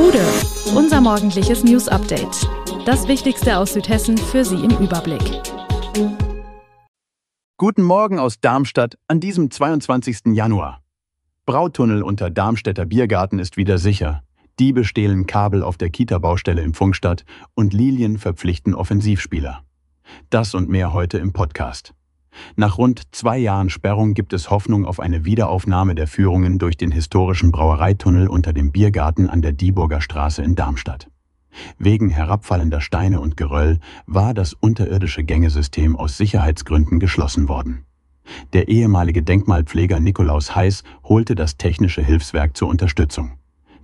Gude, unser morgendliches News-Update. Das Wichtigste aus Südhessen für Sie im Überblick. Guten Morgen aus Darmstadt an diesem 22. Januar. Brautunnel unter Darmstädter Biergarten ist wieder sicher. Diebe stehlen Kabel auf der Kita-Baustelle im Pfungstadt und Lilien verpflichten Offensivspieler. Das und mehr heute im Podcast. Nach rund 2 Jahren Sperrung gibt es Hoffnung auf eine Wiederaufnahme der Führungen durch den historischen Brauereitunnel unter dem Biergarten an der Dieburger Straße in Darmstadt. Wegen herabfallender Steine und Geröll war das unterirdische Gängesystem aus Sicherheitsgründen geschlossen worden. Der ehemalige Denkmalpfleger Nikolaus Heiß holte das technische Hilfswerk zur Unterstützung.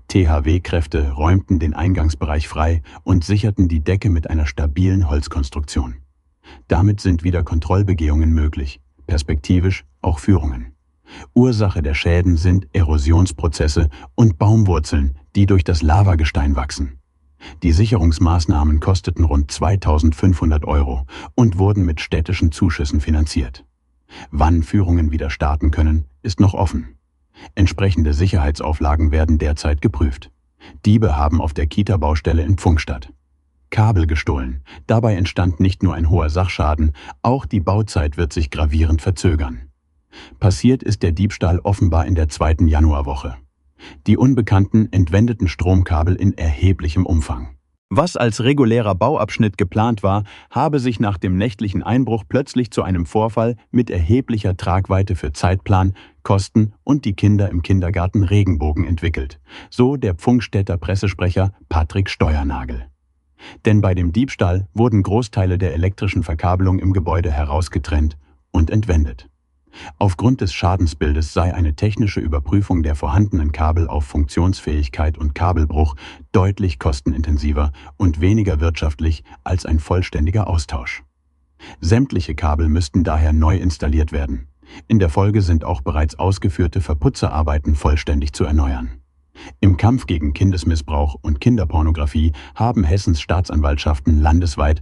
THW-Kräfte räumten den Eingangsbereich frei und sicherten die Decke mit einer stabilen Holzkonstruktion. Damit sind wieder Kontrollbegehungen möglich, perspektivisch auch Führungen. Ursache der Schäden sind Erosionsprozesse und Baumwurzeln, die durch das Lavagestein wachsen. Die Sicherungsmaßnahmen kosteten rund 2.500 € und wurden mit städtischen Zuschüssen finanziert. Wann Führungen wieder starten können, ist noch offen. Entsprechende Sicherheitsauflagen werden derzeit geprüft. Diebe haben auf der Kita-Baustelle in Pfungstadt Kabel gestohlen. Dabei entstand nicht nur ein hoher Sachschaden, auch die Bauzeit wird sich gravierend verzögern. Passiert ist der Diebstahl offenbar in der 2. Januarwoche. Die Unbekannten entwendeten Stromkabel in erheblichem Umfang. Was als regulärer Bauabschnitt geplant war, habe sich nach dem nächtlichen Einbruch plötzlich zu einem Vorfall mit erheblicher Tragweite für Zeitplan, Kosten und die Kinder im Kindergarten Regenbogen entwickelt, so der Pfungstädter Pressesprecher Patrick Steuernagel. Denn bei dem Diebstahl wurden Großteile der elektrischen Verkabelung im Gebäude herausgetrennt und entwendet. Aufgrund des Schadensbildes sei eine technische Überprüfung der vorhandenen Kabel auf Funktionsfähigkeit und Kabelbruch deutlich kostenintensiver und weniger wirtschaftlich als ein vollständiger Austausch. Sämtliche Kabel müssten daher neu installiert werden. In der Folge sind auch bereits ausgeführte Verputzerarbeiten vollständig zu erneuern. Im Kampf gegen Kindesmissbrauch und Kinderpornografie haben Hessens Staatsanwaltschaften landesweit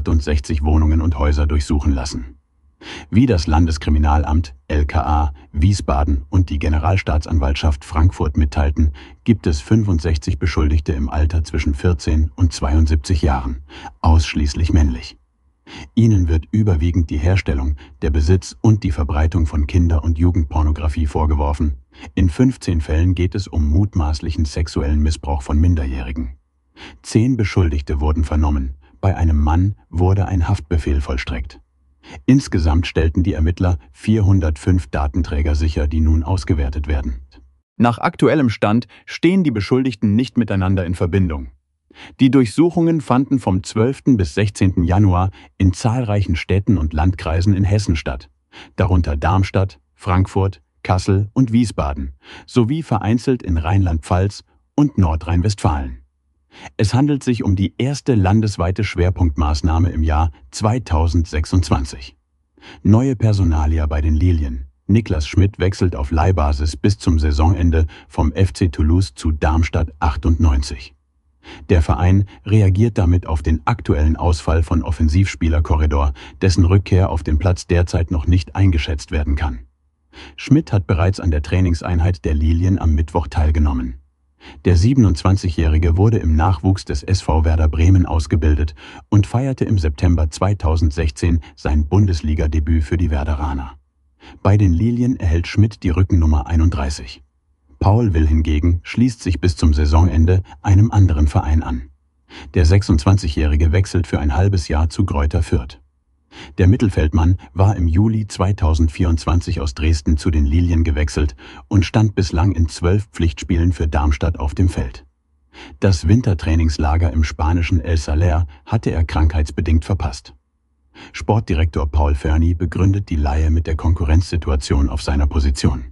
68 Wohnungen und Häuser durchsuchen lassen. Wie das Landeskriminalamt, LKA, Wiesbaden und die Generalstaatsanwaltschaft Frankfurt mitteilten, gibt es 65 Beschuldigte im Alter zwischen 14 und 72 Jahren, ausschließlich männlich. Ihnen wird überwiegend die Herstellung, der Besitz und die Verbreitung von Kinder- und Jugendpornografie vorgeworfen. In 15 Fällen geht es um mutmaßlichen sexuellen Missbrauch von Minderjährigen. 10 Beschuldigte wurden vernommen, bei einem Mann wurde ein Haftbefehl vollstreckt. Insgesamt stellten die Ermittler 405 Datenträger sicher, die nun ausgewertet werden. Nach aktuellem Stand stehen die Beschuldigten nicht miteinander in Verbindung. Die Durchsuchungen fanden vom 12. bis 16. Januar in zahlreichen Städten und Landkreisen in Hessen statt, darunter Darmstadt, Frankfurt, Kassel und Wiesbaden, sowie vereinzelt in Rheinland-Pfalz und Nordrhein-Westfalen. Es handelt sich um die erste landesweite Schwerpunktmaßnahme im Jahr 2026. Neue Personalia bei den Lilien. Niklas Schmidt wechselt auf Leihbasis bis zum Saisonende vom FC Toulouse zu Darmstadt 98. Der Verein reagiert damit auf den aktuellen Ausfall von Offensivspieler Corredor, dessen Rückkehr auf den Platz derzeit noch nicht eingeschätzt werden kann. Schmidt hat bereits an der Trainingseinheit der Lilien am Mittwoch teilgenommen. Der 27-Jährige wurde im Nachwuchs des SV Werder Bremen ausgebildet und feierte im September 2016 sein Bundesliga-Debüt für die Werderaner. Bei den Lilien erhält Schmidt die Rückennummer 31. Paul Will hingegen schließt sich bis zum Saisonende einem anderen Verein an. Der 26-Jährige wechselt für ein halbes Jahr zu Greuther Fürth. Der Mittelfeldmann war im Juli 2024 aus Dresden zu den Lilien gewechselt und stand bislang in 12 Pflichtspielen für Darmstadt auf dem Feld. Das Wintertrainingslager im spanischen El Saler hatte er krankheitsbedingt verpasst. Sportdirektor Paul Ferny begründet die Leihe mit der Konkurrenzsituation auf seiner Position.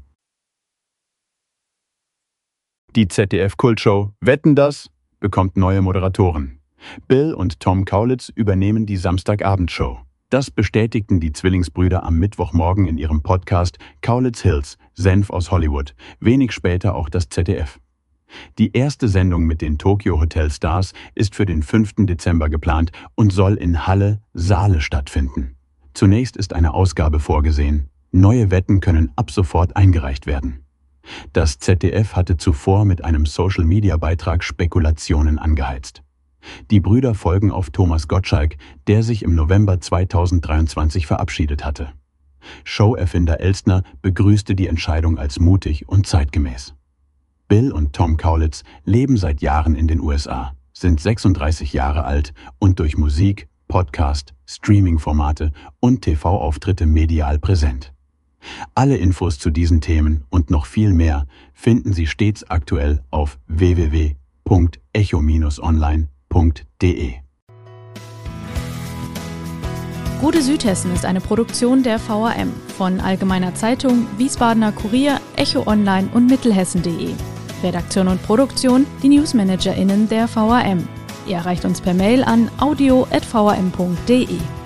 Die ZDF-Kultshow Wetten, das bekommt neue Moderatoren. Bill und Tom Kaulitz übernehmen die Samstagabendshow. Das bestätigten die Zwillingsbrüder am Mittwochmorgen in ihrem Podcast Kaulitz Hills, Senf aus Hollywood, wenig später auch das ZDF. Die erste Sendung mit den Tokyo Hotel Stars ist für den 5. Dezember geplant und soll in Halle, Saale stattfinden. Zunächst ist eine Ausgabe vorgesehen. Neue Wetten können ab sofort eingereicht werden. Das ZDF hatte zuvor mit einem Social-Media-Beitrag Spekulationen angeheizt. Die Brüder folgen auf Thomas Gottschalk, der sich im November 2023 verabschiedet hatte. Showerfinder Elstner begrüßte die Entscheidung als mutig und zeitgemäß. Bill und Tom Kaulitz leben seit Jahren in den USA, sind 36 Jahre alt und durch Musik, Podcast, Streaming-Formate und TV-Auftritte medial präsent. Alle Infos zu diesen Themen und noch viel mehr finden Sie stets aktuell auf www.echo-online.de. Gute Südhessen ist eine Produktion der VRM von Allgemeiner Zeitung, Wiesbadener Kurier, Echo Online und Mittelhessen.de. Redaktion und Produktion die NewsmanagerInnen der VRM. Ihr erreicht uns per Mail an audio@vrm.de.